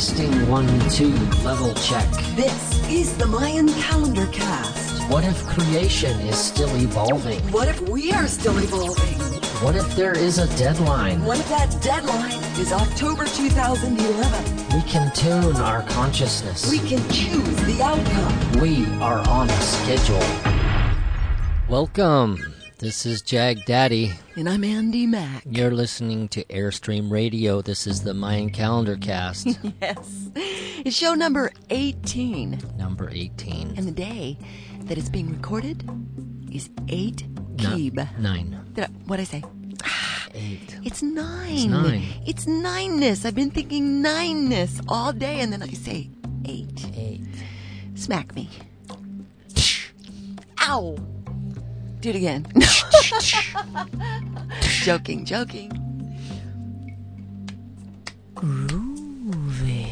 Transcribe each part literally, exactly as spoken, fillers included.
Testing one, two, level check. This is the Mayan Calendar Cast. What if creation is still evolving? What if we are still evolving? What if there is a deadline? What if that deadline is October two thousand eleven? We can tune our consciousness. We can choose the outcome. We are on a schedule. Welcome. This is Jag Daddy. And I'm Andy Mack. You're listening to Airstream Radio. This is the Mayan Calendar Cast. Yes. It's show number eighteen. Number eighteen. And the day that it's being recorded is eight Keeb. No, nine. Did I, what'd I say? Eight. It's nine. It's nine. It's nineness. I've been thinking nineness all day, and then I say eight. Eight. Smack me. Ow. Do it again. Joking, joking. Groovy.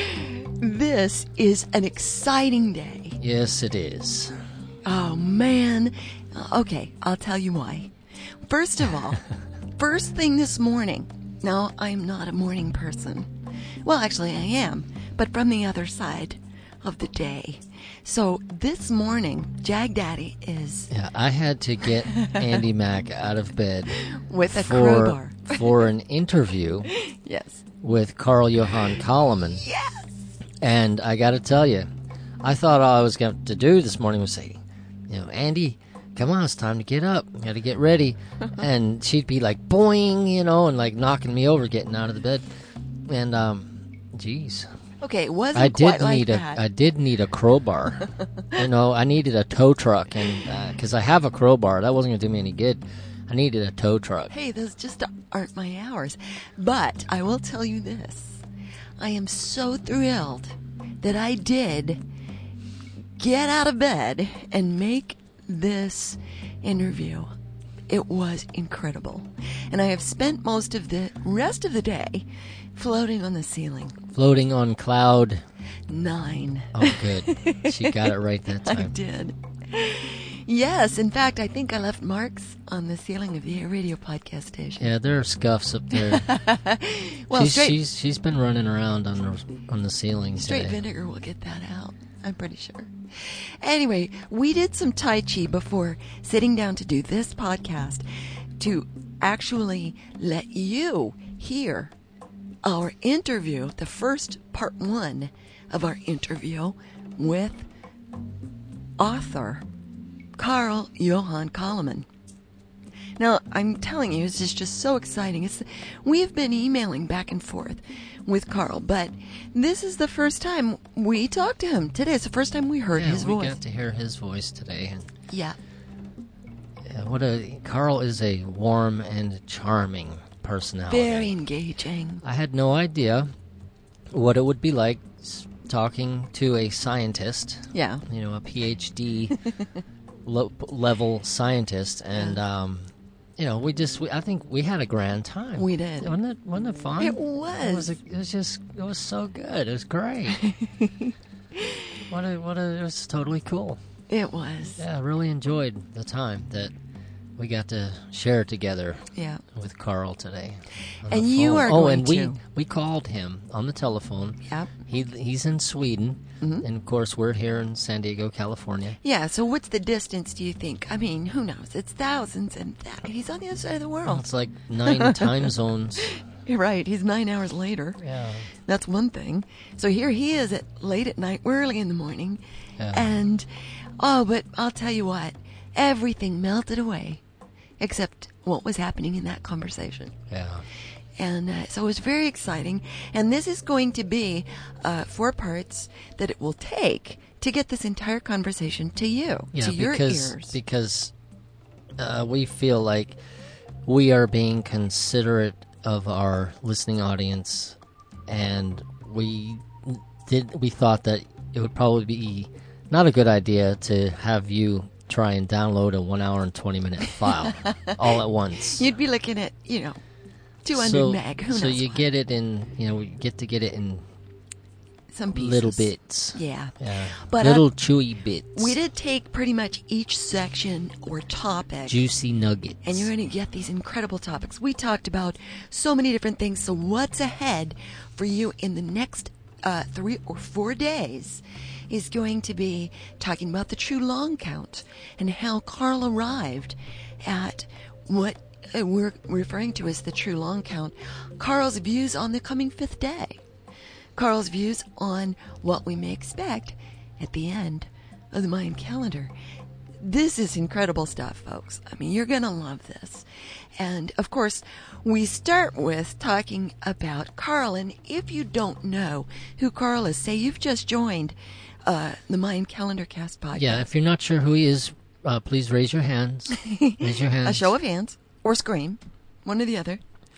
This is an exciting day. Yes, it is. Oh, man. Okay, I'll tell you why. First of all, first thing this morning. Now, I'm not a morning person. Well, actually, I am, but from the other side of the day. So this morning, Jag Daddy is... Yeah, I had to get Andy Mack out of bed with a for, crowbar. for an interview Yes. with Carl Johan Koloman. Yes! And I got to tell you, I thought all I was going to do this morning was say, you know, Andy, come on, it's time to get up. We got to get ready. And she'd be like, boing, you know, and like knocking me over getting out of the bed. And, um, geez. Okay, it wasn't I quite did like need that. a I did need a crowbar. You know, I needed a tow truck, and because uh, I have a crowbar, that wasn't going to do me any good. I needed a tow truck. Hey, those just aren't my hours. But I will tell you this. I am so thrilled that I did get out of bed and make this interview. It was incredible. And I have spent most of the rest of the day floating on the ceiling. Floating on cloud nine. Oh, good. She got it right that time. I did. Yes, in fact, I think I left marks on the ceiling of the Air Radio podcast station. Yeah, there are scuffs up there. well, she's, straight, she's she's been running around on the on the ceiling Straight today. Vinegar will get that out. I'm pretty sure. Anyway, we did some Tai Chi before sitting down to do this podcast to actually let you hear our interview, the first part one of our interview with author Carl Johan Koloman. Now, I'm telling you, this is just so exciting. It's, we've been emailing back and forth with Carl, but this is the first time we talked to him today. It's the first time we heard yeah, his we voice. We got to hear his voice today. And yeah. yeah. What a Carl is a warm and charming personality. Very engaging. I had no idea what it would be like talking to a scientist. Yeah. You know, a P H D lo- level scientist, and yeah. um, you know, we just we, I think we had a grand time. We did. Wasn't it? Wasn't it fun? It was. It was. A, it was just. It was so good. It was great. what a what a. It was totally cool. It was. Yeah, I really enjoyed the time that we got to share together. Yeah. With Carl today. And you are oh, going and we to. we called him on the telephone. Yep. He he's in Sweden, mm-hmm. and of course we're here in San Diego, California. Yeah. So what's the distance? Do you think? I mean, who knows? It's thousands, and th- he's on the other side of the world. Well, it's like nine time zones. You're right. He's nine hours later. Yeah. That's one thing. So here he is at late at night, we're early in the morning, Yeah. and oh, but I'll tell you what, everything melted away, except what was happening in that conversation. Yeah. And uh, so it was very exciting. And this is going to be uh, four parts that it will take to get this entire conversation to you, Yeah, to your because, ears. because uh, we feel like we are being considerate of our listening audience, and we did. We thought that it would probably be not a good idea to have you try and download a one hour and twenty minute file all at once. You'd be looking at, you know, two hundred so, meg. Who so knows you what? get it in, you know, we get to get it in some pieces. little bits. Yeah. Yeah. But little uh, chewy bits. we did take pretty much each section or topic. Juicy nuggets. And you're going to get these incredible topics. We talked about so many different things. So what's ahead for you in the next uh, three or four days is going to be talking about the true long count and how Carl arrived at what uh, we're referring to as the true long count. Carl's views on the coming fifth day. Carl's views on what we may expect at the end of the Mayan calendar. This is incredible stuff, folks. I mean, you're going to love this. And, of course, we start with talking about Carl. And if you don't know who Carl is, say you've just joined uh, the Mayan Calendar Cast podcast. Yeah, if you're not sure who he is, uh, please raise your hands. Raise your hands. A show of hands. Or scream. One or the other.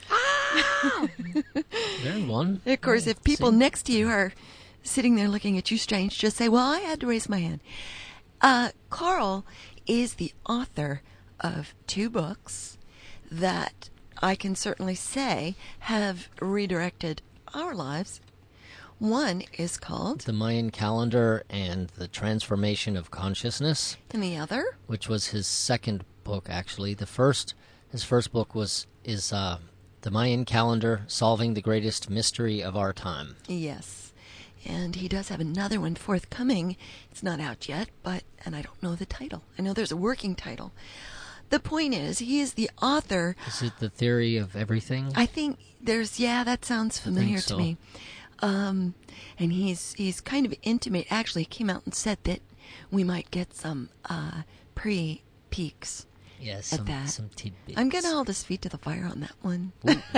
There's one. Of course, Oh, if people see? next to you are sitting there looking at you strange, just say, well, I had to raise my hand. Uh, Carl is the author of two books that I can certainly say have redirected our lives. One is called The Mayan Calendar and the Transformation of Consciousness, and the other, which was his second book, actually. The first, his first book was is uh, The Mayan Calendar, Solving the Greatest Mystery of Our Time. yes. And he does have another one forthcoming. It's not out yet, but, and I don't know the title. I know there's a working title. The point is, he is the author. Is it The Theory of Everything? I think there's, yeah, that sounds familiar so. to me. Um, and he's he's kind of intimate. Actually, he came out and said that we might get some uh, pre-peaks Yes, at some, that. some tidbits. I'm going to hold his feet to the fire on that one.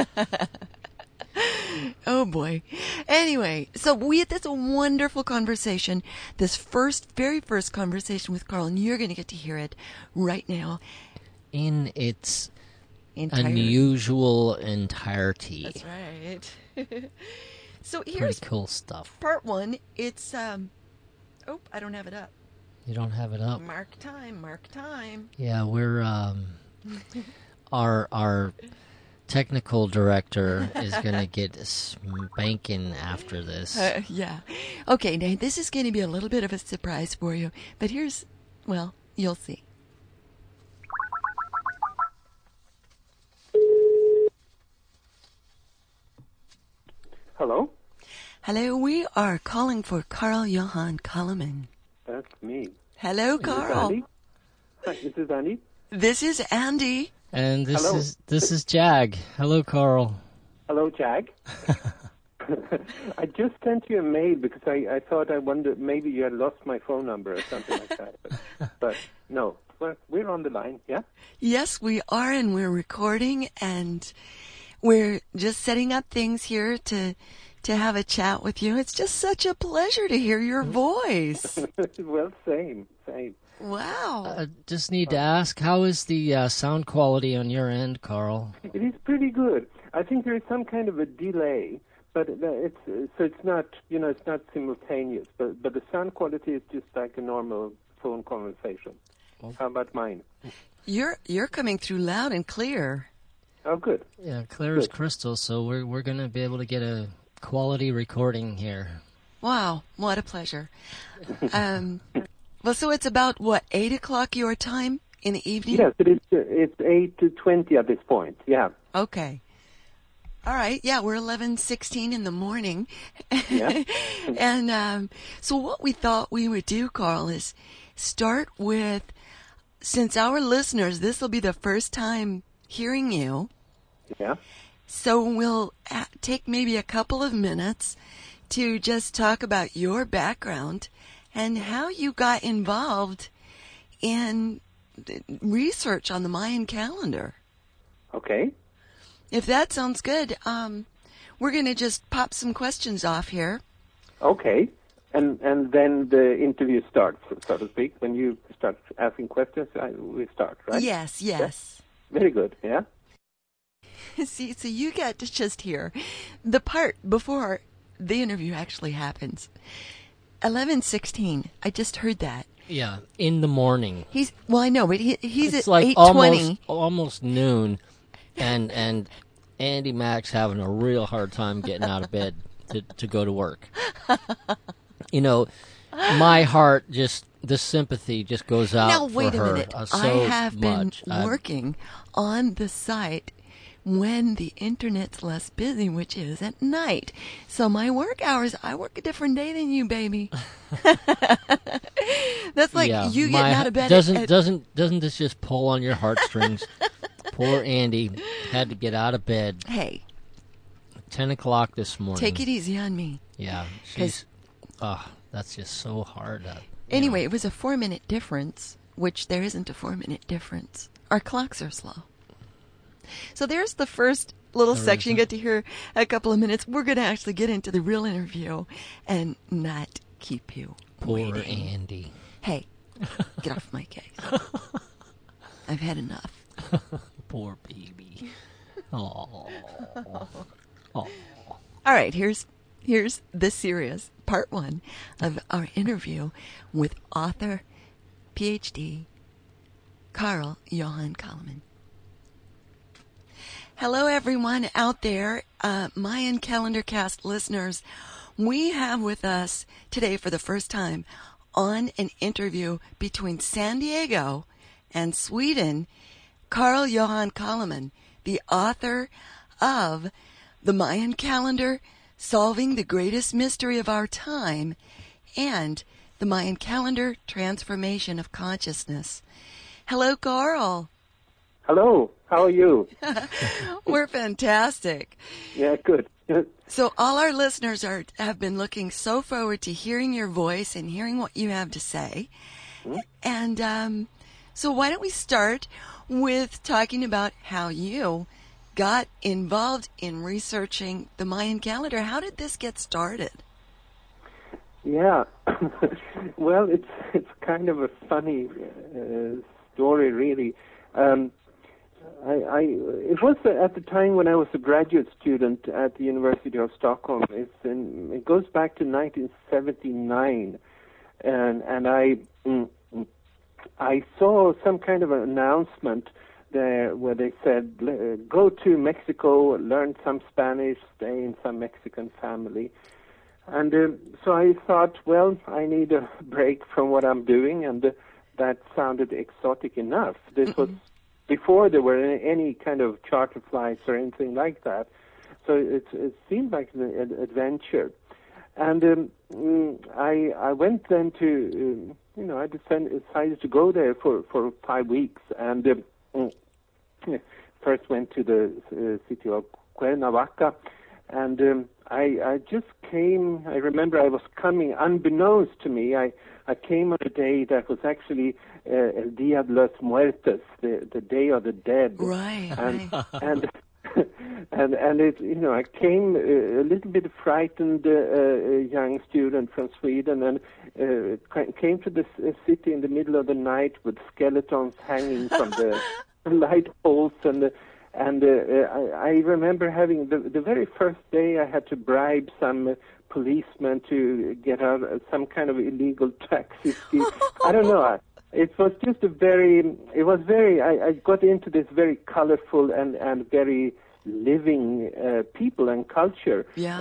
Oh, boy. Anyway, so we had this wonderful conversation, this first, very first conversation with Carl, and you're going to get to hear it right now. In its Entire- unusual entirety. That's right. So Pretty here's cool stuff. part one. It's, um, oh, I don't have it up. You don't have it up. Mark time, mark time. Yeah, we're um, our our technical director is gonna get spanking after this. Uh, yeah. Okay, now this is going to be a little bit of a surprise for you, but here's, well, you'll see. Hello? Hello, we are calling for Carl Johan Kalaman. That's me. Hello, Is this Carl. Andy? Hi, this is Andy. This is Andy. And this Hello. is this is Jag. Hello, Carl. Hello, Jag. I just sent you a mail because I, I thought I wondered maybe you had lost my phone number or something like that. But, but no, we're, we're on the line, yeah? Yes, we are, and we're recording, and we're just setting up things here to to have a chat with you. It's just such a pleasure to hear your voice. Well, same, same. Wow. I just need to ask, how is the uh, sound quality on your end, Carl? It is pretty good. I think there is some kind of a delay, but it's so it's not, you know, it's not simultaneous. But but the sound quality is just like a normal phone conversation. How about mine? You're you're coming through loud and clear. Oh, good. Yeah, clear as Good. crystal, so we're we're going to be able to get a quality recording here. Wow, what a pleasure. Um, well, so it's about, what, eight o'clock your time in the evening? Yes, it is. It's eight to twenty at this point. Yeah. Okay. All right. Yeah, we're eleven sixteen in the morning. Yeah. And um, so what we thought we would do, Carl, is start with, since our listeners, this will be the first time hearing you, Yeah. so we'll uh, take maybe a couple of minutes to just talk about your background and how you got involved in research on the Mayan calendar. Okay. If that sounds good, um, we're going to just pop some questions off here. Okay. And and then the interview starts, so to speak. When you start asking questions, I, we start, right? Yes, yes. Very good. Yeah. See, so you get to just hear the part before the interview actually happens. eleven sixteen. I just heard that. Yeah, in the morning. He's well, I know, but he, he's It's at like eight almost twenty. almost noon, and and Andy Mack's having a real hard time getting out of bed to to go to work. You know, my heart just the sympathy just goes out Now for wait a her. minute. Uh, so I have much. been Uh, working on the site when the internet's less busy, which is at night. So my work hours, I work a different day than you, baby. That's like yeah, you my, getting out of bed. Doesn't at, doesn't doesn't this just pull on your heartstrings? Poor Andy had to get out of bed. Hey, ten o'clock this morning. take it easy on me. Yeah, she's. Oh, that's just so hard. Uh, anyway, know. it was a four-minute difference, which there isn't a four-minute difference. Our clocks are slow. So there's the first little There section. You isn't. get to hear a couple of minutes. We're going to actually get into the real interview and not keep you Poor waiting. Andy. Hey, get off my case. I've had enough. Poor baby. Oh. Oh. All right, here's here's the serious part one of our interview with author, P H D, Carl Johan Kallman. Hello, everyone out there, uh, Mayan Calendar Cast listeners. We have with us today for the first time on an interview between San Diego and Sweden, Carl Johan Kallman, the author of The Mayan Calendar, Solving the Greatest Mystery of Our Time, and The Mayan Calendar, Transformation of Consciousness. Hello, Carl. Hello, how are you? We're fantastic. Yeah, good. So all our listeners are have been looking so forward to hearing your voice and hearing what you have to say. Hmm? And um, so why don't we start with talking about how you got involved in researching the Mayan calendar. How did this get started? Yeah, well, it's it's kind of a funny uh, story, really. Um, I, I it was at the time when I was a graduate student at the University of Stockholm. It's in, it goes back to nineteen seventy-nine, and and I mm, I saw some kind of an announcement there where they said, go to Mexico, learn some Spanish, stay in some Mexican family. And uh, so I thought, well, I need a break from what I'm doing, and uh, that sounded exotic enough. This was before there were any, any kind of charter flights or anything like that. So it, it seemed like an, an adventure. And um, mm, I, I went then to, um, you know, I decided, decided to go there for, for five weeks. And um, mm, first went to the uh, city of Cuernavaca. And um, I, I just came, I remember I was coming, unbeknownst to me, I, I came on a day that was actually uh, El Día de los Muertos, the, the Day of the Dead. Right, and, right. And, and, and it, you know, I came uh, a little bit frightened, uh, uh, young student from Sweden, and uh, came to this uh, city in the middle of the night with skeletons hanging from the light poles, and uh, And uh, I, I remember having the, the very first day I had to bribe some uh, policeman to get out uh, some kind of illegal taxi scheme. I don't know. I, it was just a very, it was very, I, I got into this very colorful and, and very living uh, people and culture Yeah. uh,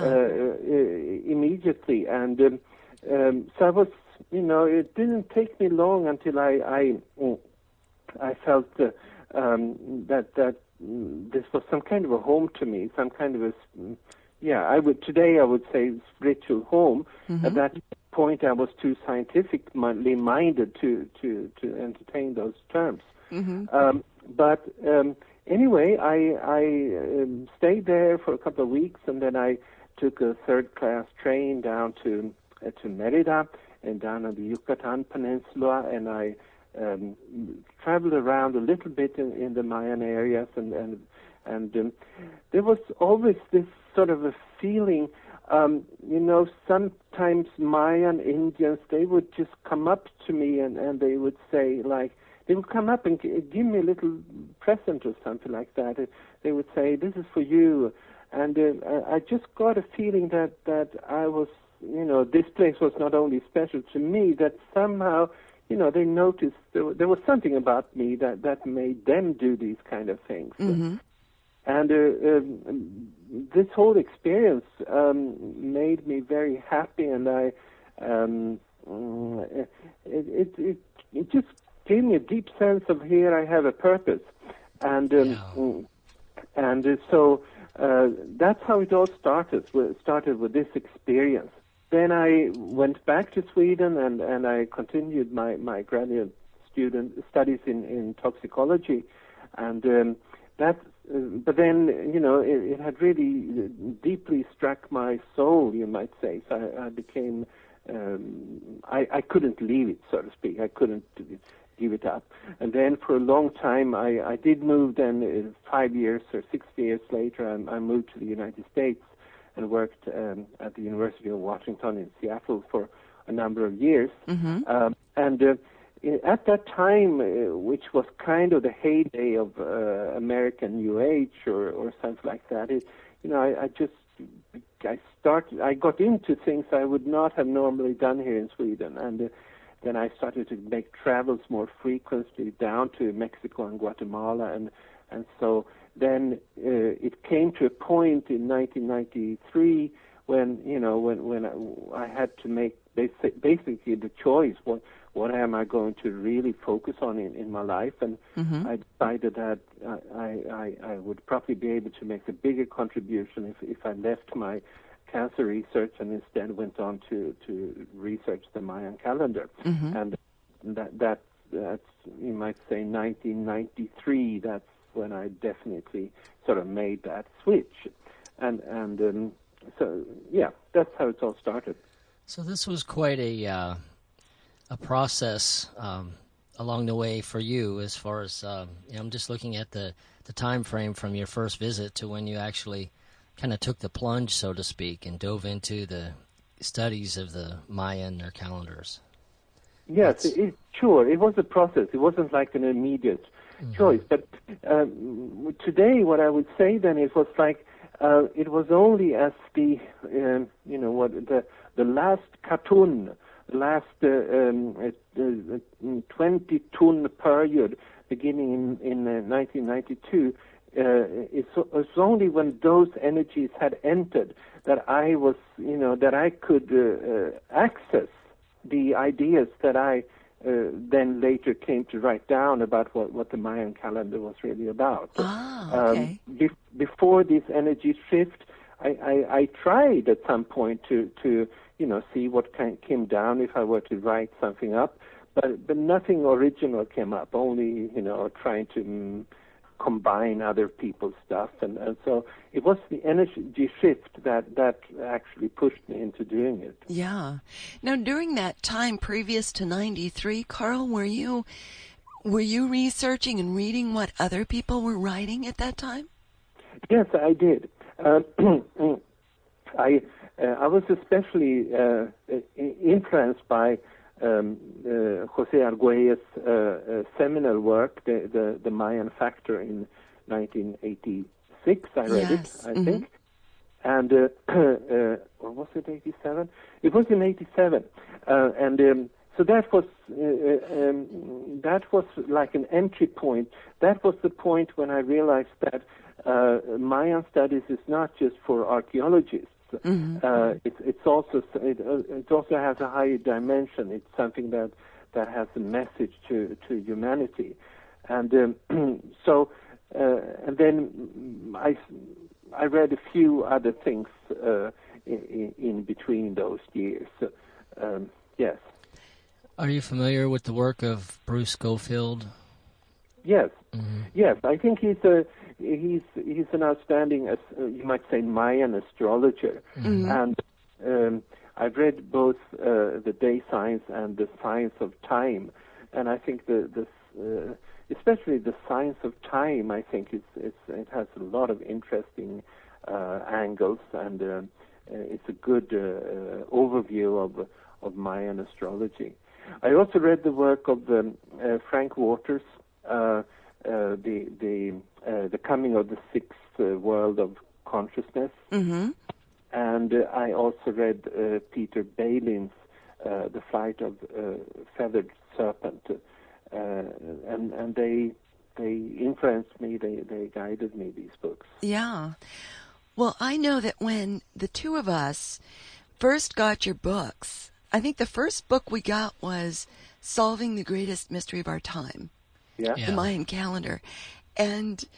uh, immediately. And um, um, so I was, you know, it didn't take me long until I, I, I felt uh, um, that, that, this was some kind of a home to me, some kind of a, yeah, I would, today I would say spiritual home. Mm-hmm. At that point I was too scientifically minded to, to, to entertain those terms. Mm-hmm. Um, but um, anyway, I, I um, stayed there for a couple of weeks, and then I took a third-class train down to, uh, to Merida and down on the Yucatan Peninsula, and I Um, traveled around a little bit in, in the Mayan areas, and and and um, there was always this sort of a feeling, um, you know, sometimes Mayan Indians, they would just come up to me and, and they would say, like, they would come up and g- give me a little present or something like that. They would say, this is for you. And uh, I just got a feeling that, that I was, you know, this place was not only special to me, that somehow, you know, they noticed there, there was something about me that, that made them do these kind of things. Mm-hmm. And uh, um, this whole experience um, made me very happy, and I, um, it, it, it, it just gave me a deep sense of, here I have a purpose. And um, and uh, so uh, that's how it all started. It started with this experience. Then I went back to Sweden, and, and I continued my, my graduate student studies in, in toxicology, and um, that. Uh, but then, you know, it, it had really deeply struck my soul, you might say. So I, I became, um, I, I couldn't leave it, so to speak. I couldn't give it up. And then for a long time, I, I did move. Then uh, five years or six years later, I, I moved to the United States and worked um, at the University of Washington in Seattle for a number of years. Mm-hmm. Um, and uh, at that time, uh, which was kind of the heyday of uh, American New Age or, or something like that, it, you know, I, I just I started. I got into things I would not have normally done here in Sweden, and uh, then I started to make travels more frequently down to Mexico and Guatemala, and and so then uh, it came to a point in nineteen ninety-three when you know when when I, I had to make basic, basically the choice what what am I going to really focus on in, in my life, and mm-hmm. I decided that I, I I would probably be able to make a bigger contribution if if I left my cancer research and instead went on to to research the Mayan calendar, mm-hmm. and that that that's you might say nineteen ninety-three. That's when I definitely sort of made that switch, and and um, so yeah, that's how it all started. So this was quite a uh, a process um, along the way for you, as far as um, you know, I'm just looking at the the time frame from your first visit to when you actually kind of took the plunge, so to speak, and dove into the studies of the Mayan, their calendars. Yes, it, it, sure. It was a process. It wasn't like an immediate mm-hmm. choice. But um, today, what I would say then, it was like uh, it was only as the uh, you know what the the last cartoon, the last uh, um, uh, twenty ton period beginning in in uh, nineteen ninety-two. Uh, it's, it's only when those energies had entered that I was, you know, that I could uh, uh, access the ideas that I uh, then later came to write down about what, what the Mayan calendar was really about. Ah, okay. Um, be- before this energy shift, I, I, I tried at some point to, to you know, see what kind, came down if I were to write something up, but but nothing original came up. Only, you know, trying to Mm, combine other people's stuff, and, and so it was the energy shift that, that actually pushed me into doing it. Yeah. Now, during that time previous to ninety-three, Carl, were you were you researching and reading what other people were writing at that time? Yes, I did. Uh, I uh, I was especially uh, influenced by Um, uh, Jose Argüelles' uh, uh, seminal work, the, the, the Mayan Factor, in nineteen eighty-six. I read yes. it, I mm-hmm. think. And, uh, uh, or was it eighty-seven? It was in eighty-seven. Uh, and um, so that was, uh, um, that was like an entry point. That was the point when I realized that uh, Mayan studies is not just for archaeologists. Mm-hmm. Uh, it, it's also it, it also has a higher dimension. It's something that, that has a message to, to humanity, and um, so uh, and then I, I read a few other things uh, in, in between those years. Um, yes. Are you familiar with the work of Bruce Schofield? Yes. Mm-hmm. Yes, I think he's a he's he's an outstanding, uh, you might say, Mayan astrologer, mm-hmm. and um, I've read both uh, the day science and the science of time, and I think the the uh, especially the science of time, I think it's, it's it has a lot of interesting uh, angles, and uh, it's a good uh, uh, overview of of Mayan astrology. I also read the work of um, uh, Frank Waters. Uh, uh, the the uh, the coming of the sixth uh, world of consciousness, mm-hmm. and uh, I also read uh, Peter Balin's uh, The Flight of uh, Feathered Serpent, uh, and and they they influenced me. They they guided me, these books. Yeah. Well, I know that when the two of us first got your books, I think the first book we got was Solving the Greatest Mystery of Our Time. Yeah. The Mayan calendar. And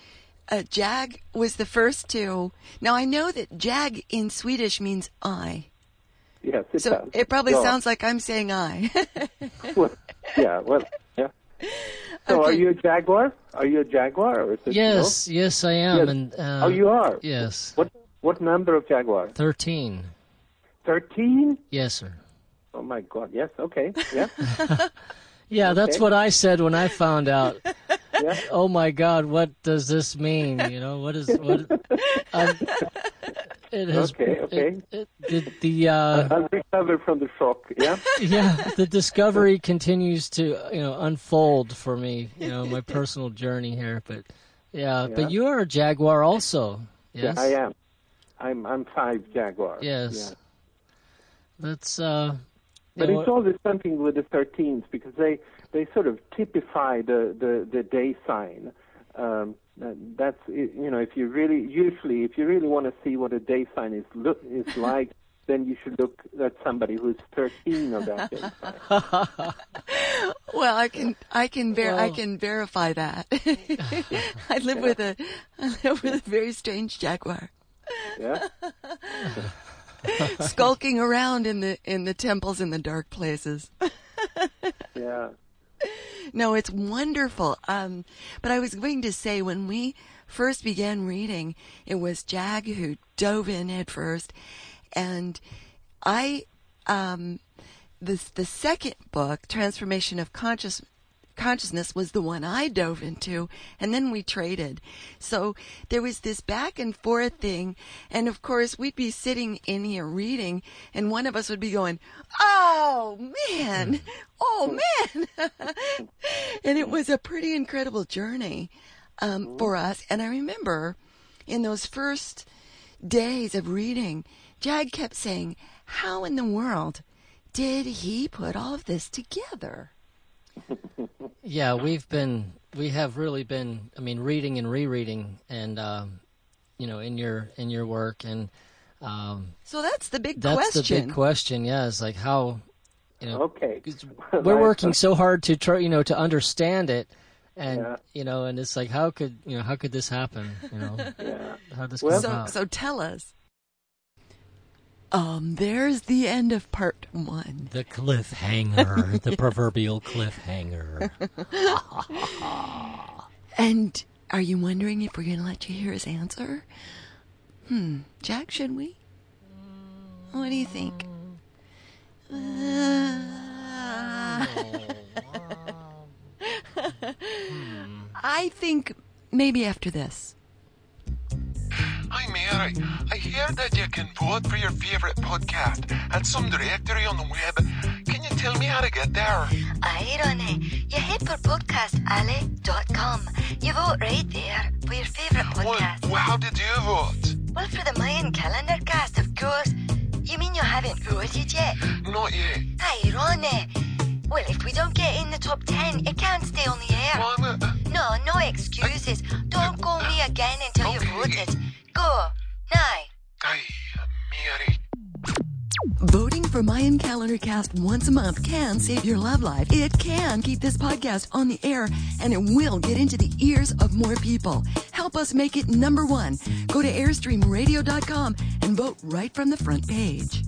uh, Jag was the first to. Now I know that Jag in Swedish means I. Yes, it So does. it probably Yeah. sounds like I'm saying I. Well, yeah, well, yeah. So Okay. are you a jaguar? Are you a jaguar? Or is it Yes, yes, I am. Yes. And uh, Oh, you are? Yes, What What number of jaguar? thirteen. Thirteen? Yes, sir. Oh my God! Yes. Okay. Yeah. Yeah, that's Okay. what I said when I found out. Yeah. Oh my God, what does this mean? You know, what is what? I'm, it has. Okay, okay. It, it, the the uh, I'll recover from the shock. Yeah. yeah, the discovery continues to you know unfold for me. You know, my personal journey here, but yeah, Yeah. but you are a jaguar also. Yes, Yeah, I am. I'm I'm five jaguar. Yes. Yeah. That's uh. But you know, it's always something with the thirteens because they, they sort of typify the, the, the day sign. Um, that's you know if you really usually if you really want to see what a day sign is look is like, then you should look at somebody who's thirteen of that day sign. Well, I can I can ver- I Well- can verify that. I live with a I live with a very strange jaguar, Yeah. skulking around in the in the temples in the dark places. Yeah. No, it's wonderful. Um, but I was going to say, when we first began reading, it was Jag who dove in head first, and I, um, the the second book, Transformation of Conscious Consciousness, was the one I dove into, and then we traded. So there was this back and forth thing, and of course we'd be sitting in here reading, and one of us would be going, "Oh man, oh man," and it was a pretty incredible journey um, for us. And I remember in those first days of reading, Jag kept saying, "How in the world did he put all of this together?" Yeah, we've been, we have really been, I mean, reading and rereading, and um, you know, in your in your work, and um, So that's the big that's question. the big question. Yeah, it's like how, you know, Okay. 'cause we're working so hard to try, you know, to understand it, and Yeah. you know, and it's like, how could, you know, how could this happen? You know, Yeah. how this Well- come So, about? so tell us. Um, there's the end of part one. The cliffhanger, the proverbial cliffhanger. And are you wondering if we're going to let you hear his answer? Hmm, Jack, should we? What do you think? I think maybe after this. Hi Mary, I heard that you can vote for your favourite podcast at some directory on the web. Can you tell me how to get there? Aye, Ronnie. You head for podcast alley dot com. You vote right there for your favourite Well, podcast. well, how did you vote? Well, for the Mayan calendar cast, of course. You mean you haven't voted yet? Not yet. Aye, Ronnie. Well, if we don't get in the top ten, it can't stay on the air. Well, uh, No, no excuses. Don't call me again until you've Okay. voted. Go. Now. aye, Mary. Voting for Mayan Calendar Cast once a month can save your love life. It can keep this podcast on the air, and it will get into the ears of more people. Help us make it number one. Go to airstream radio dot com and vote right from the front page.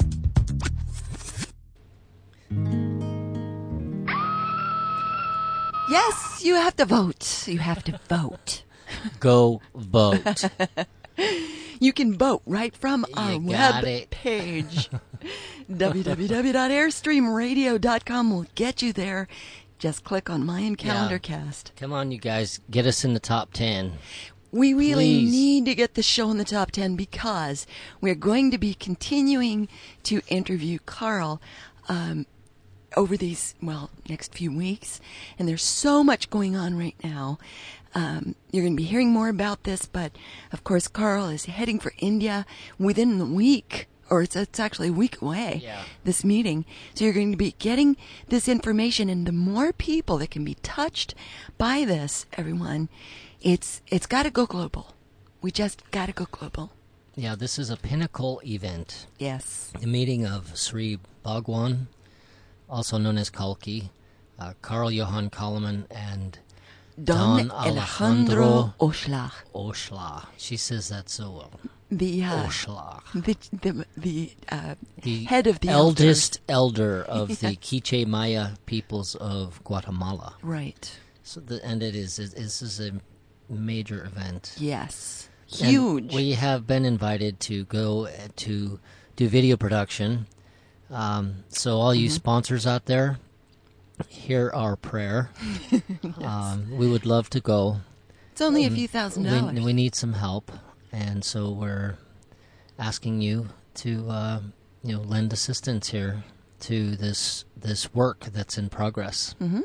Yes, you have to vote. You have to vote. Go vote. You can vote right from our You web got it. page. w w w dot airstream radio dot com will get you there. Just click on Mayan Calendar Yeah. Cast. Come on, you guys, get us in the top ten. We really Please. need to get the show in the top ten because we're going to be continuing to interview Carl um, over these, well, next few weeks. And there's so much going on right now. Um, you're going to be hearing more about this, but of course, Carl is heading for India within the week, or it's, it's actually a week away, Yeah. this meeting. So you're going to be getting this information, and the more people that can be touched by this, everyone, it's it's got to go global. We just got to go global. Yeah, this is a pinnacle event. Yes. The meeting of Sri Bhagwan, also known as Kalki, uh, Carl Johan Kalaman, and Don, Don Alejandro Alejandro Oshlag. Oshla. She says that so well. The, uh, Oshla. the, the, the, uh, The head of the eldest elders. elder of the Quiche Maya peoples of Guatemala. Right. So the, and it is it, this is a major event. Yes. And Huge. we have been invited to go uh, to do video production. Um, so all you Mm-hmm. sponsors out there, hear our prayer. um, we would love to go. It's only a few thousand dollars. We, we need some help, and so we're asking you to uh, you know lend assistance here to this this work that's in progress. Mm-hmm.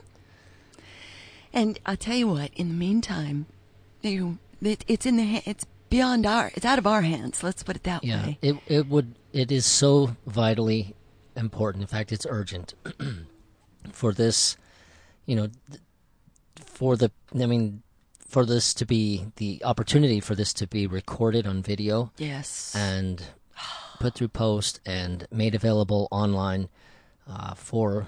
And I'll tell you what. In the meantime, you it, it's in the ha- it's beyond our it's out of our hands. Let's put it that Yeah, way. it it would it is so vitally important. In fact, it's urgent for this. You know, th- for the I mean, for this to be the opportunity for this to be recorded on video Yes. and put through post and made available online uh, for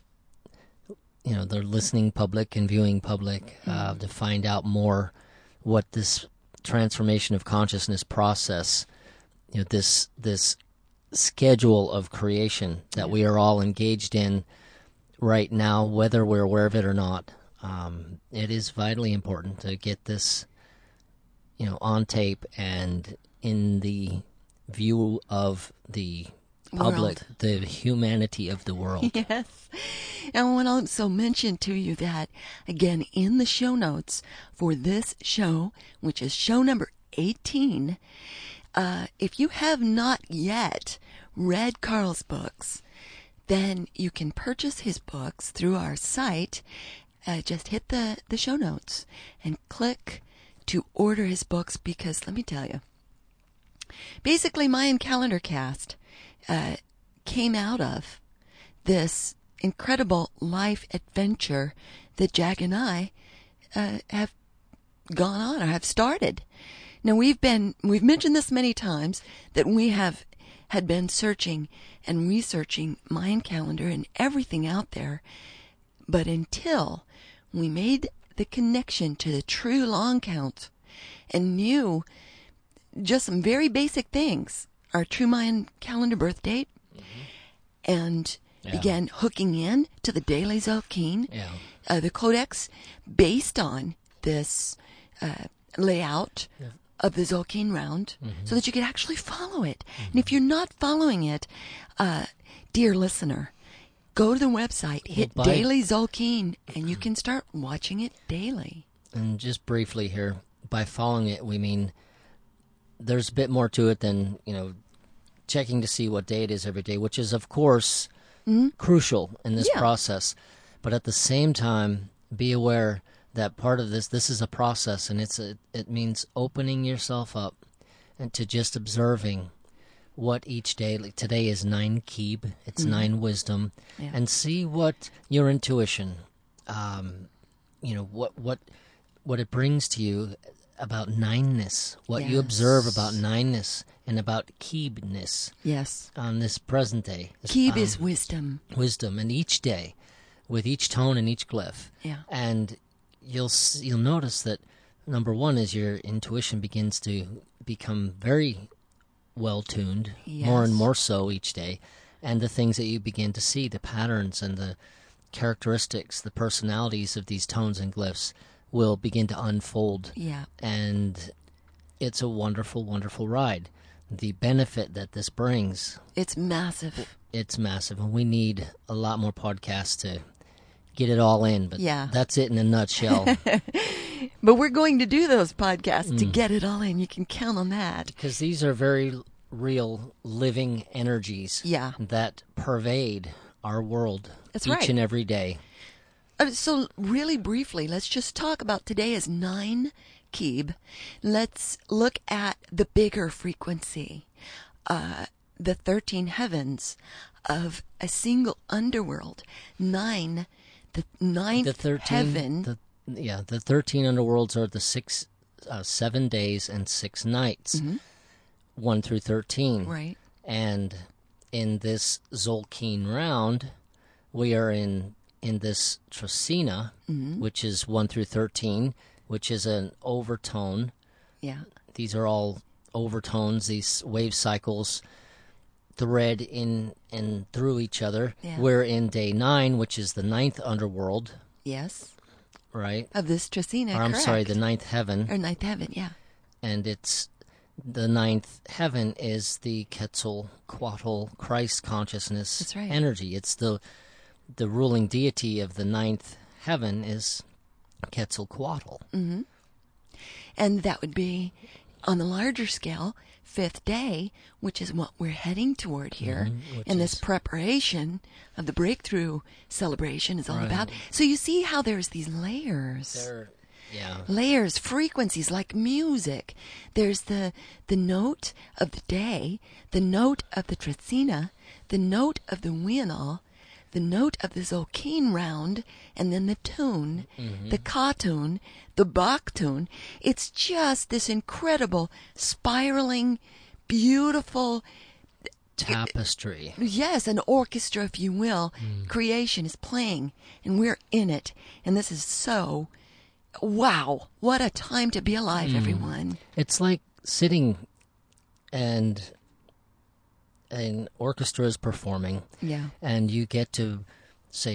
you know the listening public and viewing public uh, to find out more what this transformation of consciousness process, you know, this this schedule of creation that we are all engaged in right now, whether we're aware of it or not. Um, it is vitally important to get this, you know, on tape and in the view of the public, World. the humanity of the world. Yes. And I want to also mention to you that, again, in the show notes for this show, which is show number eighteen, uh, if you have not yet read Carl's books, then you can purchase his books through our site. Uh, just hit the, the show notes and click to order his books because, let me tell you, basically Mayan Calendar Cast uh, came out of this incredible life adventure that Jack and I uh, have gone on or have started. Now we've been we've mentioned this many times that we have had been searching and researching Mayan calendar and everything out there, but until we made the connection to the true long count and knew just some very basic things, our true Mayan calendar birth date, mm-hmm. and Yeah. began hooking in to the daily Zolkeen, Yeah. uh, the codex, based on this uh, layout Yeah. of the Zolkeen round, Mm-hmm. so that you could actually follow it. And if you're not following it, uh, dear listener, go to the website, hit Well, by- Daily Zolkeen, and you can start watching it daily. And just briefly here, by following it, we mean there's a bit more to it than, you know, checking to see what day it is every day, which is, of course, Mm-hmm. crucial in this Yeah. process. But at the same time, be aware that part of this, this is a process, and it's a, it means opening yourself up and to just observing what each day, like today is nine Keeb, it's Mm-hmm. nine wisdom, Yeah. and see what your intuition, um, you know, what, what, what it brings to you about nineness, what you observe Yes. about nineness and about Keebness Yes. on this present day. This, Keeb um, is wisdom. wisdom, and each day, with each tone and each glyph. Yeah. And you'll s- you'll notice that number one is your intuition begins to become very well tuned, more and Yes. more so each day, and the things that you begin to see, the patterns and the characteristics, the personalities of these tones and glyphs will begin to unfold. Yeah. And it's a wonderful, wonderful ride. The benefit that this brings, It's massive. it's massive, and we need a lot more podcasts to get it all in. But Yeah. that's it in a nutshell. But we're going to do those podcasts to Mm. get it all in. You can count on that. Because these are very real, living energies Yeah. that pervade our world That's each right. and every day. Uh, So, really briefly, let's just talk about today is nine Keeb. Let's look at the bigger frequency, uh, the thirteen heavens of a single underworld. Nine, the ninth The thirteen, heaven. the, yeah, the thirteen underworlds are the six, uh, seven days and six nights, one through thirteen. Mm-hmm. Right. And in this Zolkeen round, we are in in this Tracina, Mm-hmm. which is one through thirteen, which is an overtone. Yeah. These are all overtones, these wave cycles thread in and through each other. Yeah. We're in day nine, which is the ninth underworld, Yes. right? Of this Tracina, Or I'm correct. sorry, the ninth heaven. Or ninth heaven, yeah. And it's the ninth heaven is the Quetzalcoatl Christ consciousness That's right. energy. It's the the ruling deity of the ninth heaven is Quetzalcoatl. Mm-hmm. And that would be, on the larger scale, fifth day, which is what we're heading toward here. Mhm, which and this is- preparation of the breakthrough celebration is all Right. about. So you see how there's these layers. They're, yeah. Layers, frequencies, like music. There's the the note of the day, the note of the Tracina, the note of the Wienal, the note of the Zolkeen round, and then the tune, the Ka tune, the Bach tune. It's just this incredible, spiraling, beautiful, Tapestry. yes, an orchestra, if you will. Creation is playing, and we're in it. And this is so, wow, what a time to be alive, everyone. It's like sitting and an orchestra is performing, Yeah. and you get to, say,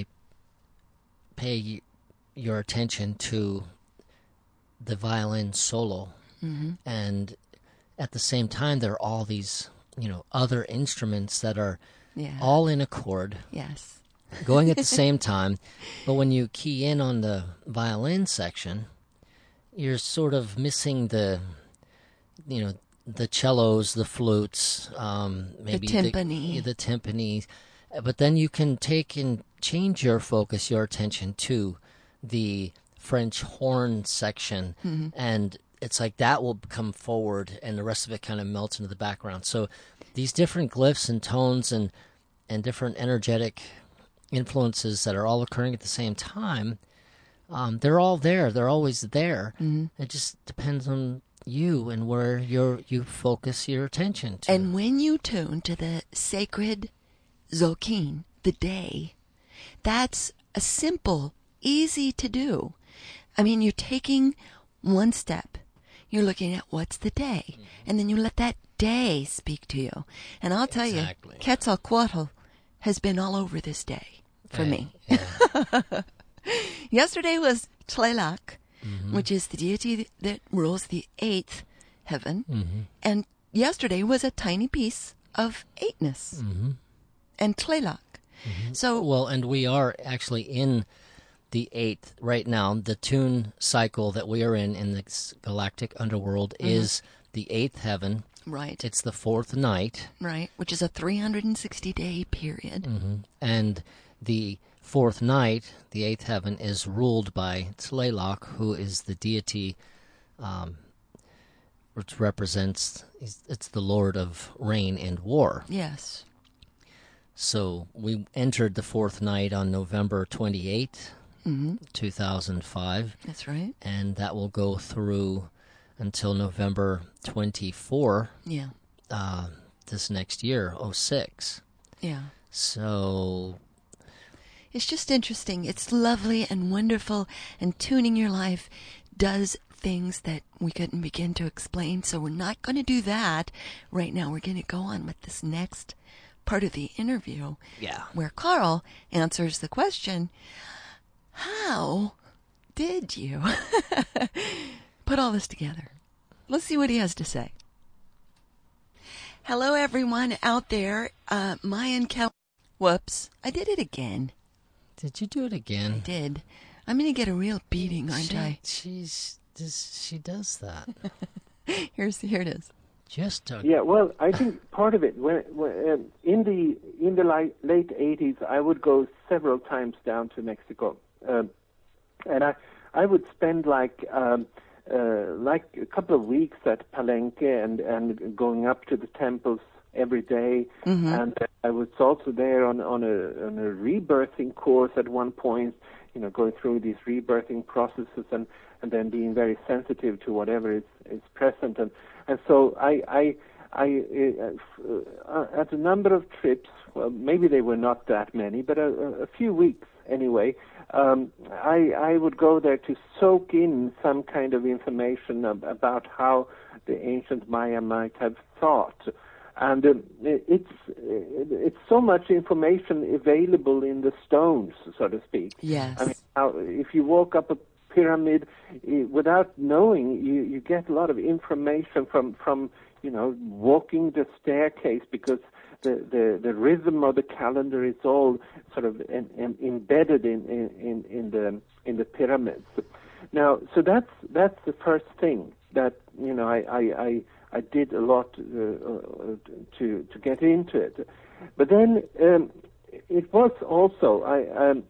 pay your attention to the violin solo. Mm-hmm. And at the same time, there are all these, you know, other instruments that are Yeah. all in accord, Yes. going at the same time. But when you key in on the violin section, you're sort of missing the, you know, the cellos, the flutes, um, maybe timpani. the, the timpani. But then you can take and change your focus, your attention to the French horn section, Mm-hmm. and it's like that will come forward, and the rest of it kind of melts into the background. So these different glyphs and tones and and different energetic influences that are all occurring at the same time, um, they're all there. They're always there. Mm-hmm. It just depends on you and where your you focus your attention to. And when you tune to the sacred Zolkeen, the day, that's a simple, easy to do. I mean, you're taking one step. You're looking at what's the day, and then you let that day speak to you. And I'll tell Exactly. you, Quetzalcoatl has been all over this day for Hey, me. yeah. Yesterday was Tlaloc, Mm-hmm. which is the deity that rules the eighth heaven. Mm-hmm. And yesterday was a tiny piece of eightness Mm-hmm. and Tlaloc. So, Well, and we are actually in the eighth right now. The tune cycle that we are in in the galactic underworld is the eighth heaven. right, It's the fourth night, right, which is a three hundred sixty day period. Mm-hmm. and the fourth night, the eighth heaven, is ruled by Tlaloc, who is the deity, um, which represents it's the Lord of Rain and War. Yes. So we entered the fourth night on November twenty-eighth, Mm-hmm. two thousand five, That's right. and that will go through until November twenty-fourth Yeah. uh, this next year, oh six. Yeah. So, It's just interesting. It's lovely and wonderful, and tuning your life does things that we couldn't begin to explain. So we're not going to do that right now. We're going to go on with this next part of the interview yeah. where Carl answers the question, how did you put all this together? Let's see what he has to say. Hello, everyone out there. Uh, Mayan Cal. Whoops. I did it again. Did you do it again? I did. I'm going to get a real beating, aren't she, I? She's this, she does that. Here's Here it is. Just a, Yeah, well, I think part of it when, when um, in the in the li- late eighties, I would go several times down to Mexico, um, and I I would spend like um, uh, like a couple of weeks at Palenque and and going up to the temples every day, Mm-hmm. and I was also there on on a on a rebirthing course at one point. You know, going through these rebirthing processes and, and then being very sensitive to whatever is, is present. And, and so I, I I uh, uh, at a number of trips, well, maybe they were not that many, but a, a few weeks anyway, um, I, I would go there to soak in some kind of information ab- about how the ancient Maya might have thought. And uh, it's it's so much information available in the stones, so to speak. Yes. I mean, how, if you walk up a pyramid without knowing, you, you get a lot of information from, from you know, walking the staircase, because the, the, the rhythm of the calendar is all sort of in, in, embedded in, in, in the in the pyramids. Now, so that's that's the first thing that, you know, I I, I, I did a lot uh, to to get into it. But then um, it was also I um,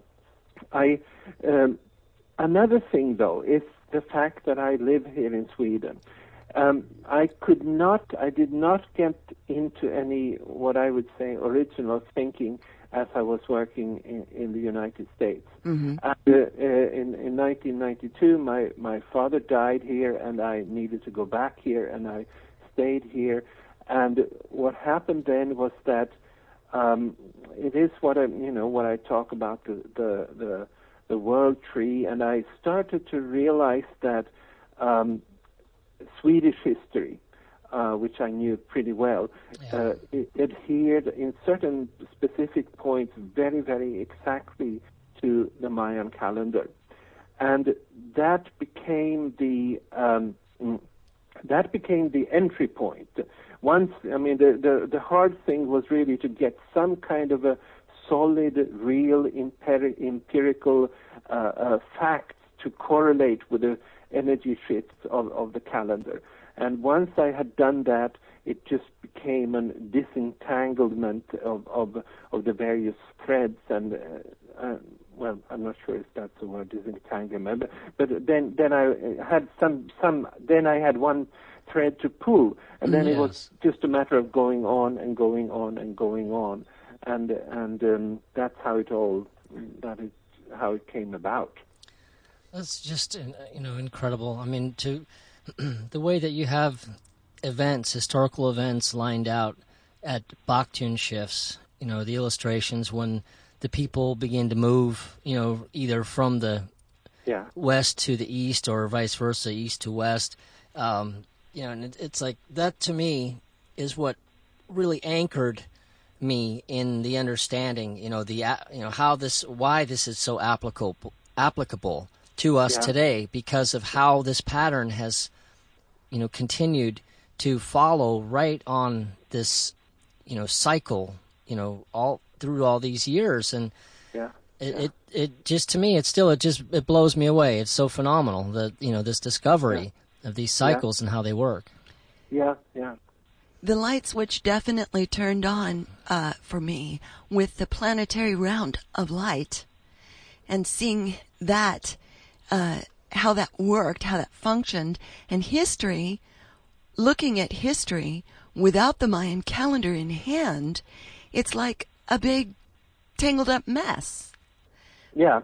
I um, another thing though is the fact that I live here in Sweden. Um, I could not, I did not get into any, what I would say, original thinking as I was working in, in the United States. Mm-hmm. And, uh, uh, in, in nineteen ninety-two, my, my father died here, and I needed to go back here, and I stayed here. And what happened then was that um, it is what I, you know, what I talk about, the, the, the, the world tree, and I started to realize that um, Swedish history, uh, which I knew pretty well, Yeah. uh, it adhered in certain specific points very, very exactly to the Mayan calendar. And that became the um, that became the entry point. Once, I mean, the, the, the hard thing was really to get some kind of a solid, real, empiri- empirical uh, uh, facts to correlate with the energy shifts of, of the calendar. And once I had done that, it just became a disentanglement of, of, of the various threads and, uh, uh, well, I'm not sure if that's the word, disentanglement, but, but then, then I had some, some, then I had one thread to pull, and then Yes. it was just a matter of going on and going on and going on. And, and um, that's how it all, that is how it came about. That's just, you know, incredible. I mean, to the way that you have events, historical events lined out at Baktun shifts, you know, the illustrations when the people begin to move, you know, either from the Yeah. west to the east or vice versa, east to west. Um, you know, and it, it's like that to me is what really anchored me in the understanding, you know, the you know how this, why this is so applicable applicable to us Yeah. today, because of how this pattern has, you know, continued to follow right on this, you know, cycle, you know, all through all these years. And Yeah. it, Yeah. it, it just, to me, it still, it just, it blows me away. It's so phenomenal that, you know, this discovery of these cycles and how they work. Yeah, yeah. The light switch definitely turned on uh, for me with the planetary round of light, and seeing that, uh, how that worked, how that functioned, and history, looking at history without the Mayan calendar in hand, it's like a big tangled up mess. Yeah.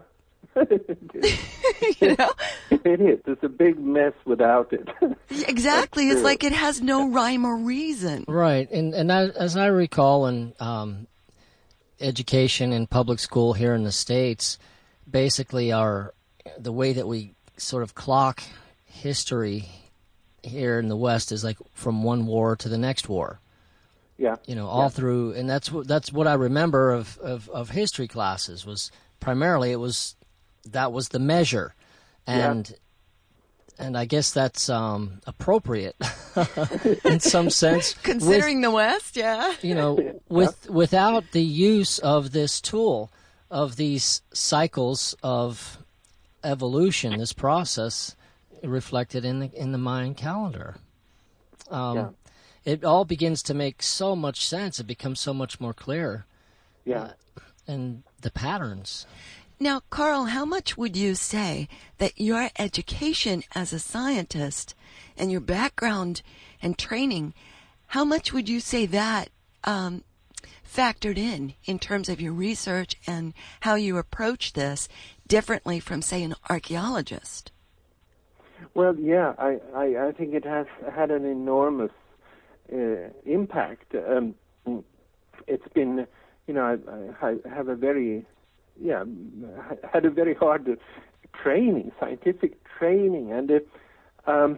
You know? It is. It's a big mess without it. Exactly. It's like it has no rhyme or reason. Right, and and I, as I recall in um, education in public school here in the States, basically our the way that we sort of clock history here in the West is like from one war to the next war. Yeah. You know, all Yeah. through, and that's what that's what I remember of, of, of history classes was primarily it was that was the measure, and and I guess that's um, appropriate in some sense. Considering the West, yeah. You know, with without the use of this tool of these cycles of evolution, this process reflected in the in the Mayan calendar. Um, Yeah. It all begins to make so much sense. It becomes so much more clear. Yeah. And the patterns. Now, Carl, how much would you say that your education as a scientist and your background and training, how much would you say that um, factored in in terms of your research and how you approach this differently from, say, an archaeologist? Well, yeah, I, I, I think it has had an enormous uh, impact. Um, it's been, you know, I, I have a very, yeah, had a very hard training, scientific training, and it, um,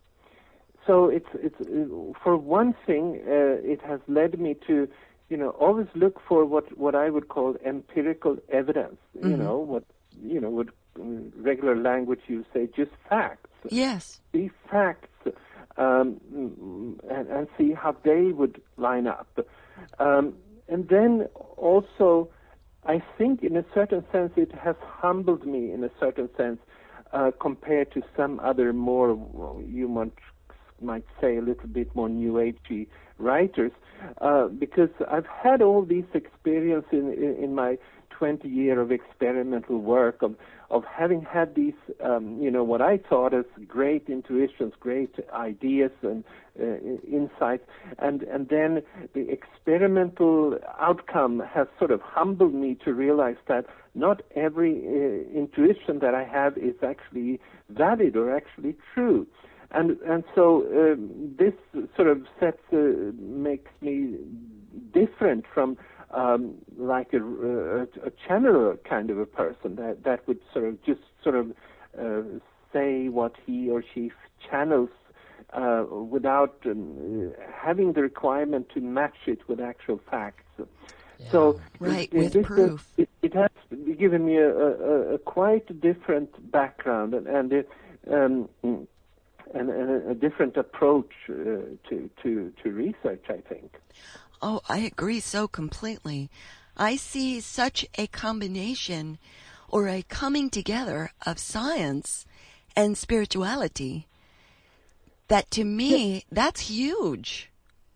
so it's it's for one thing, uh, it has led me to, you know, always look for what, what I would call empirical evidence. Mm-hmm. You know, what you know, what regular language you say, just facts. Yes. See facts, um, and, and see how they would line up. Um, and then also, I think in a certain sense it has humbled me in a certain sense uh, compared to some other more, well, you might, might say, a little bit more New Agey writers, uh, because I've had all these experiences in, in, in my twenty year of experimental work of of having had these, um, you know, what I thought as great intuitions, great ideas and uh, insights, and and then the experimental outcome has sort of humbled me to realize that not every uh, intuition that I have is actually valid or actually true. And and so um, this sort of sets uh, makes me different from um, like a, a, a channeler kind of a person that that would sort of just sort of uh, say what he or she channels uh, without um, having the requirement to match it with actual facts. Yeah. So right, it, with this, proof. It, it has given me a, a, a quite different background and and. It, um, And, and a different approach uh, to, to, to research, I think. Oh, I agree so completely. I see such a combination or a coming together of science and spirituality that to me, that's huge.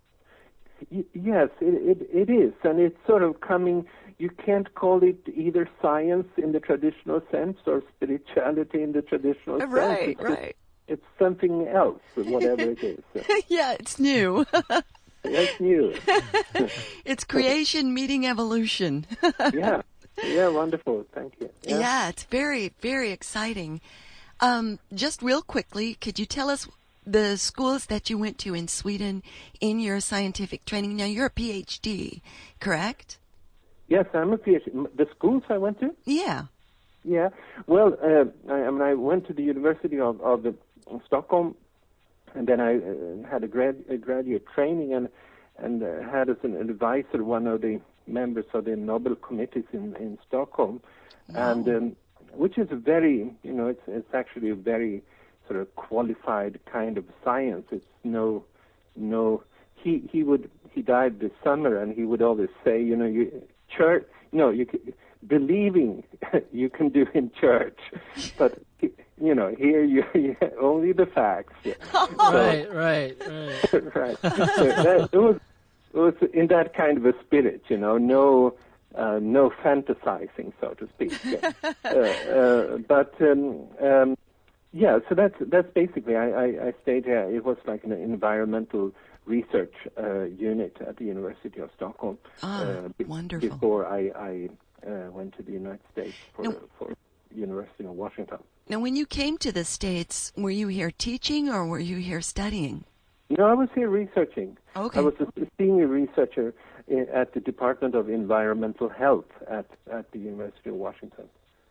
Y- yes, it, it, it is. And it's sort of coming, you can't call it either science in the traditional sense or spirituality in the traditional sense. Right, it's right. It's something else, whatever it is. Yeah, it's new. It's new. It's creation meeting evolution. Yeah, yeah, wonderful. Thank you. Yeah, Yeah, it's very, very exciting. Um, just real quickly, could you tell us the schools that you went to in Sweden in your scientific training? Now, you're a P H D, correct? Yes, I'm a PhD. The schools I went to? Yeah. Yeah. Well, uh, I, I mean, I went to the University of, of the, Stockholm, and then I uh, had a, grad, a graduate training and and uh, had as an advisor one of the members of the Nobel committees in, in Stockholm, Wow. and um, which is a very, you know, it's it's actually a very sort of qualified kind of science. It's no, no. He he would he died this summer, and he would always say, you know, you church, no, you can, believing you can do in church, but you know, here you, you only the facts. So, Right, right, right. right. So that, it was it was in that kind of a spirit, you know, no uh, no fantasizing, so to speak. uh, uh, but um, um, yeah, so that's that's basically. I, I, I stayed here. It was like an environmental research uh, unit at the University of Stockholm. Ah, uh, be- wonderful. Before I, I uh, went to the United States for Now- for University of Washington. Now, when you came to the States, were you here teaching or were you here studying? No, I was here researching. Okay. I was a senior researcher in, at the Department of Environmental Health at, at the University of Washington.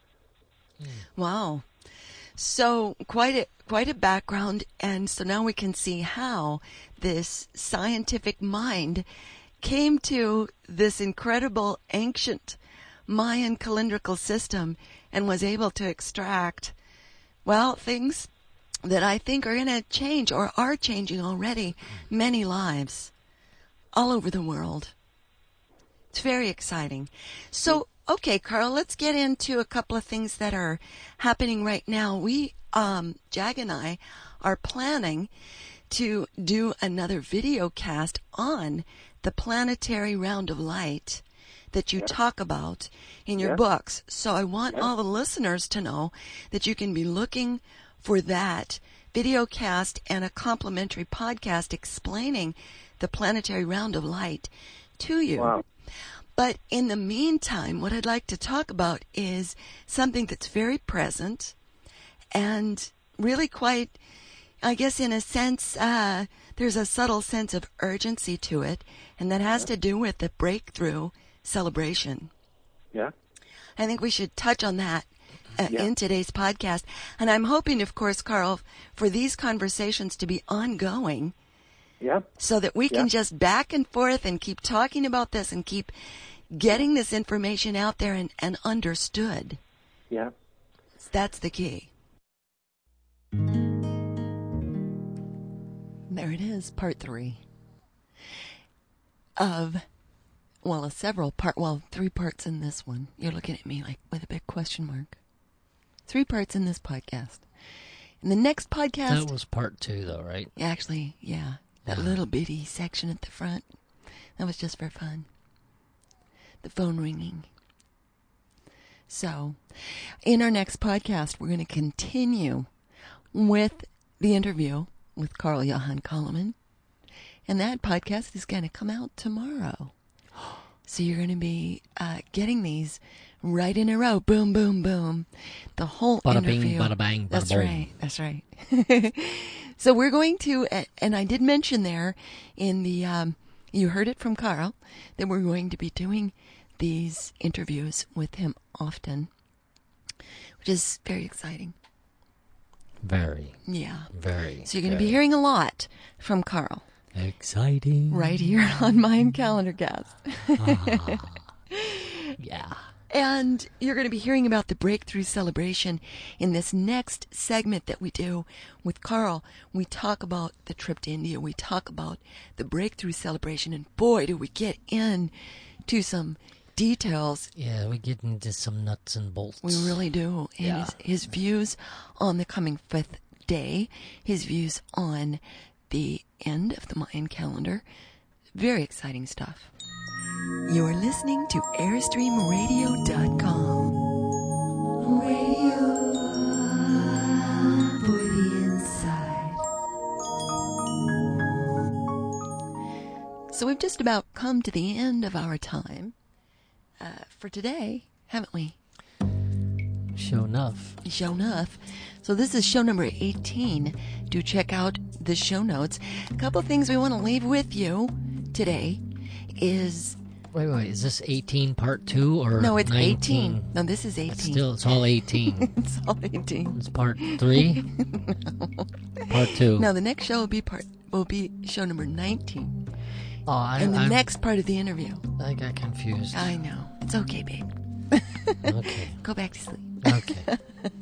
Wow. So quite a quite a background, and so now we can see how this scientific mind came to this incredible ancient Mayan calendrical system and was able to extract, well, things that I think are going to change or are changing already many lives all over the world. It's very exciting. So, okay, Carl, let's get into a couple of things that are happening right now. We, um, Jag and I, are planning to do another video cast on the planetary round of light that you talk about in your Yeah. books. So I want all the listeners to know that you can be looking for that video cast and a complimentary podcast explaining the planetary round of light to you. Wow. But in the meantime, what I'd like to talk about is something that's very present and really quite, I guess in a sense, uh, there's a subtle sense of urgency to it, and that has to do with the breakthrough celebration. Yeah. I think we should touch on that uh, Yeah. in today's podcast. And I'm hoping, of course, Carl, for these conversations to be ongoing Yeah. so that we can Yeah. just back and forth and keep talking about this and keep getting this information out there and, and understood. Yeah. That's the key. There it is, part three of, well, a several part, well, three parts in this one. You're looking at me like with a big question mark. Three parts in this podcast. In the next podcast, That was part two, though, right? actually, yeah, that little bitty section at the front, that was just for fun. The phone ringing. So, in our next podcast, we're going to continue with the interview with Carl Johan Koloman. And that podcast is going to come out tomorrow. So you're going to be uh, getting these right in a row. Boom, boom, boom. The whole Bada bing, interview. bada bang, bada That's boom. right. That's right. So we're going to, and I did mention there in the, um, you heard it from Carl, that we're going to be doing these interviews with him often, which is very exciting. Very, Yeah. very. So you're going to be very hearing a lot from Carl exciting. right here on Mayan Calendar Cast. Yeah. And you're going to be hearing about the breakthrough celebration in this next segment that we do with Carl. We talk about the trip to India. We talk about the breakthrough celebration. And boy, do we get into some details. Yeah, we get into some nuts and bolts. We really do. And Yeah. his, his views on the coming fifth day, his views on the end of the Mayan calendar. Very exciting stuff. You are listening to airstream radio dot com. Radio for the inside. So we've just about come to the end of our time uh, for today, haven't we? Sure enough. Show enough. So this is show number eighteen. Do check out the show notes. A couple things we want to leave with you today is... Wait, wait, is this eighteen part two or No, it's nineteen? eighteen. No, this is eighteen. It's still, it's all eighteen. It's all eighteen. It's part three? Part two. No, the next show will be part will be show number nineteen. Oh, I, And the I, next part of the interview. I got confused. I know. It's okay, babe. Okay. Go back to sleep. Okay.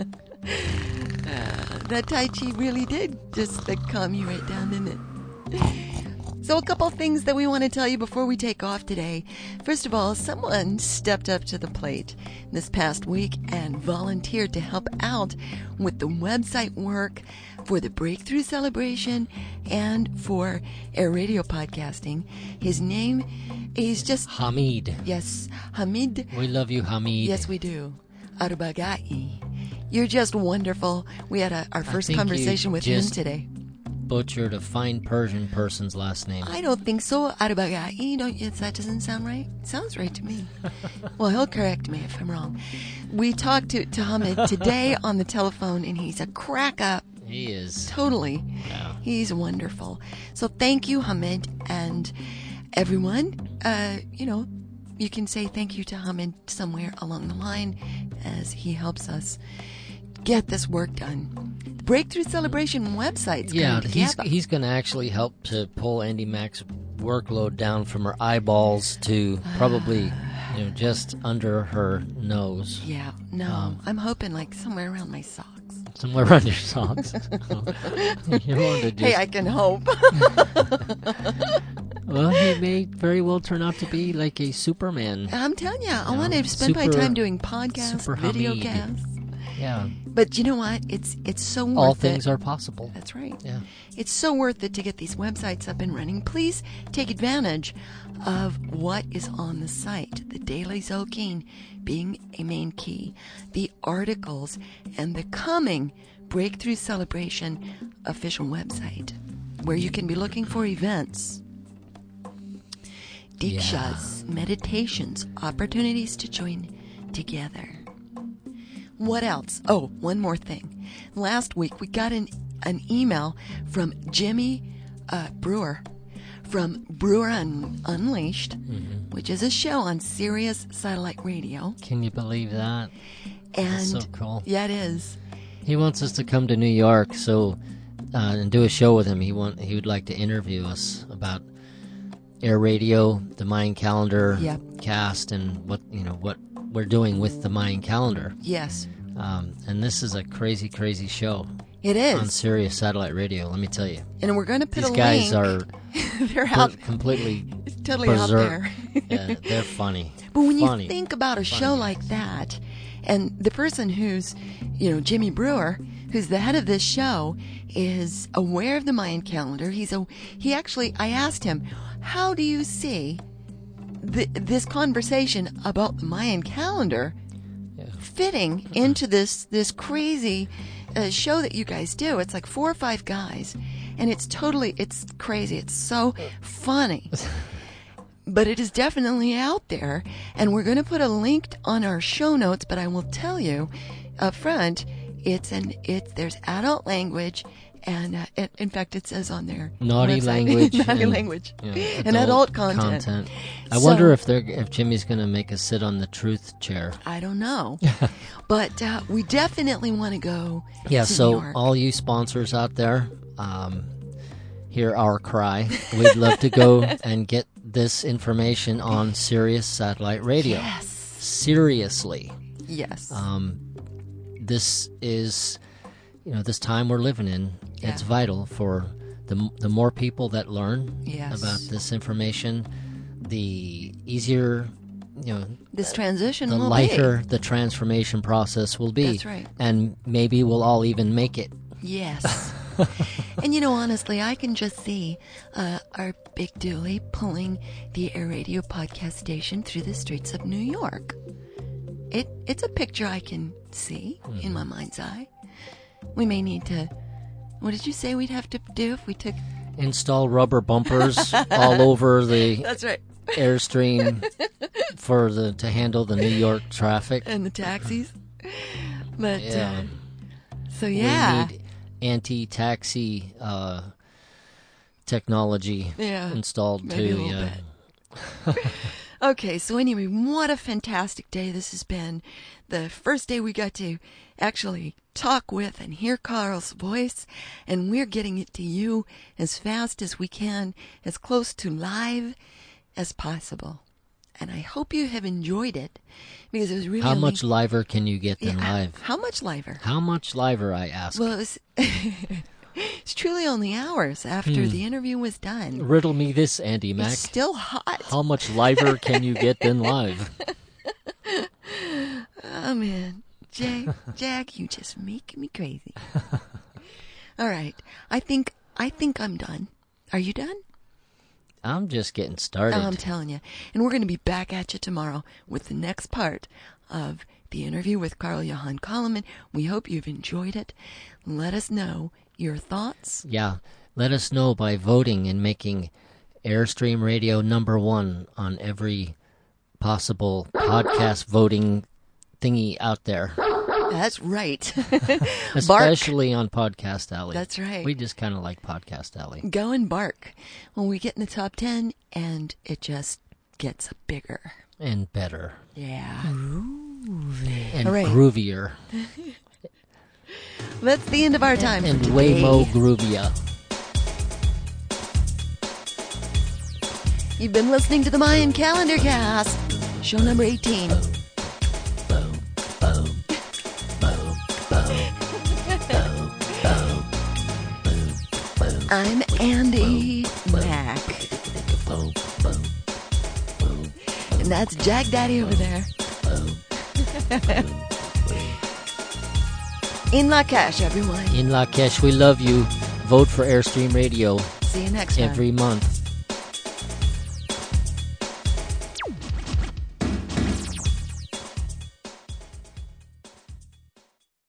That Tai Chi really did just like, calm you right down, didn't it? So a couple things that we want to tell you before we take off today. First of all, someone stepped up to the plate this past week and volunteered to help out with the website work for the Breakthrough Celebration and for Air Radio Podcasting. His name is just, Hamid. yes, Hamid. We love you, Hamid. Yes, we do. Arbagai. You're just wonderful. We had a, our first think you conversation with him just- today. Butchered a fine Persian person's last name. I don't think so. Arbagai. Don't you? That doesn't sound right. Sounds right to me. Well, he'll correct me if I'm wrong. We talked to, to Hamid today on the telephone, and he's a crack up. He is. Totally. Yeah. He's wonderful. So thank you, Hamid, and everyone. Uh, you know, you can say thank you to Hamid somewhere along the line as he helps us get this work done. The Breakthrough Celebration website's Yeah, coming he's together. he's going to actually help to pull Andy Mack's workload down from her eyeballs to probably, you know, just under her nose, Yeah, no, Um, I'm hoping like somewhere around my socks. somewhere around your socks. You want to just, Hey, I can hope. well, he may very well turn out to be like a Superman. I'm telling you, I You want know, to spend my super- time doing podcasts, super video Hamid. casts. Yeah, But you know what? It's it's so worth all it. things are possible. That's right. Yeah. It's so worth it to get these websites up and running. Please take advantage of what is on the site. The Daily Zolkeen being a main key. The articles and the coming Breakthrough Celebration official website where you can be looking for events, dikshas, meditations, opportunities to join together. What else? Oh, one more thing. Last week we got an, an email from Jimmy uh, Brewer from Brewer Un- Unleashed, Mm-hmm. which is a show on Sirius Satellite Radio. Can you believe that? And That's so cool. Yeah, it is. He wants us to come to New York, so uh, and do a show with him. He want he would like to interview us about Air Radio, the Mayan calendar, Yep. cast, and what you know what we're doing with the Mayan calendar. Yes, Um, and this is a crazy, crazy show it on is. Sirius Satellite Radio. Let me tell you, And we're going to put these a guys link. are They're per- out. completely It's totally out berserk. there. Yeah, they're funny. But when funny. you think about a Funny show guys. like that, and the person who's, you know, Jimmy Brewer, who's the head of this show, is aware of the Mayan calendar. He's a, he actually, I asked him, how do you see th- this conversation about the Mayan calendar Yeah. fitting into this, this crazy uh, show that you guys do? It's like four or five guys, and it's totally, it's crazy. It's so funny. But it is definitely out there, and we're going to put a link on our show notes. But I will tell you up front, it's an it's there's adult language, and uh, it, in fact, it says on there Naughty website, language naughty and, language, you know, and adult content. I So- wonder if they're if Jimmy's going to make us sit on the truth chair. I don't know, but uh, we definitely want to go. Yeah, to so New York. all you sponsors out there, um, hear our cry. We'd love to go and get this information on Sirius Satellite Radio. Yes, Seriously. yes, Um, this is, you know, this time we're living in, Yeah. it's vital for the, the more people that learn Yes. about this information, the easier, you know, this transition the will lighter the transformation process will be. That's right. And maybe we'll all even make it. be. Yes. And you know, honestly, I can just see uh, our big dually pulling the Air Radio podcast station through the streets of New York. It it's a picture I can see in my mind's eye. We may need to. What did you say we'd have to do if we took? Install rubber bumpers all over the That's right. Airstream for the to handle the New York traffic. And the taxis. But Yeah. uh, so yeah, We need anti-taxi uh, technology Yeah, installed maybe a too. little Yeah. Okay, so anyway, what a fantastic day this has been. The first day we got to actually talk with and hear Carl's voice, and we're getting it to you as fast as we can, as close to live as possible. And I hope you have enjoyed it, because it was really How only- much liver can you get than Yeah, live? How much liver? How much liver, I ask? Well, it was it's truly only hours after the interview was done. Riddle me this, Andy Mac. It's still hot. How much liver can you get than live? Oh man, Jay, Jack, you just make me crazy. All right, I think I think I'm done. Are you done? I'm just getting started. Oh, I'm telling you. And we're going to be back at you tomorrow with the next part of the interview with Carl Johan Koloman. We hope you've enjoyed it. Let us know your thoughts. Yeah, let us know by voting and making Airstream Radio number one on every possible podcast voting thingy out there, That's right. Bark. especially on Podcast Alley. That's right. We just kind of like Podcast Alley. Go and bark when we get in the top ten, and it just gets bigger. And better. Yeah. And All right. groovier. That's the end of our time And for way today. more groovier. You've been listening to the Mayan Calendar Cast, show number eighteen. I'm Andy Mac. And that's Jack Daddy over there. In Lacash, everyone. In Lakesh, we love you. Vote for Airstream Radio See you next time. every month.